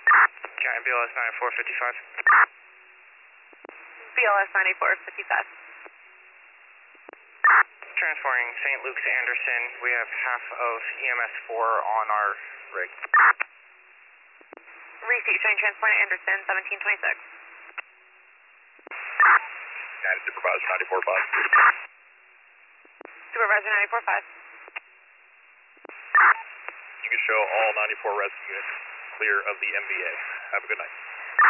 Giant BLS 9455. BLS 9455. Transporting St. Luke's Anderson. We have half of EMS 4 on our rig. Receipt showing transporting Anderson 1726. United Supervisor 945. Supervisor 945. You can show all 94 rescue units clear of the MVA. Have a good night.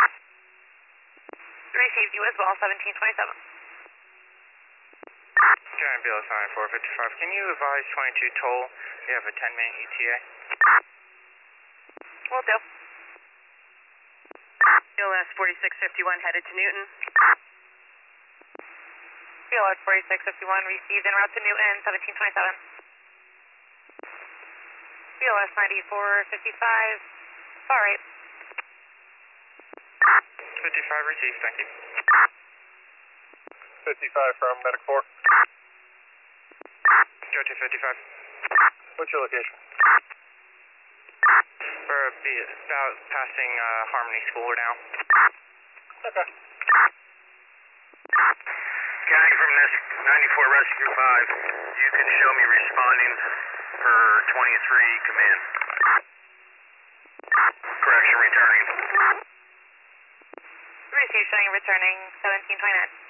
Received you as well, 1727. Giant BLS 9455. Can you advise 22 toll? We have a 10-minute ETA. Will do. BLS 4651 headed to Newton. BLS 4651 received en route to Newton, 1727. BLS 9455. Far right. 55 received, thank you. 55 from Medic 4. Go to 55. What's your location? We're about passing Harmony School now. Okay. County from this 94 Rescue 5. You can show me responding for 23 command. Correction, returning. Receive showing returning 1729.